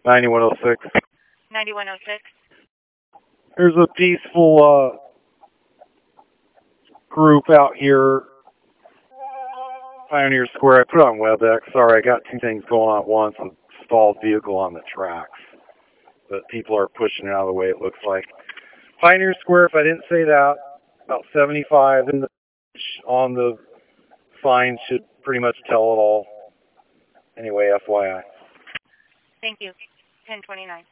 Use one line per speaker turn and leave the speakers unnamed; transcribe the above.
9106.
9106.
There's a peaceful group out here, Pioneer Square. I put it on WebEx. Sorry, I got two things going on at once. A stalled vehicle on the tracks. But people are pushing it out of the way, it looks like. Pioneer Square, if I didn't say that, about 75 in the on the sign should pretty much tell it all. Anyway, FYI.
Thank you. 1029.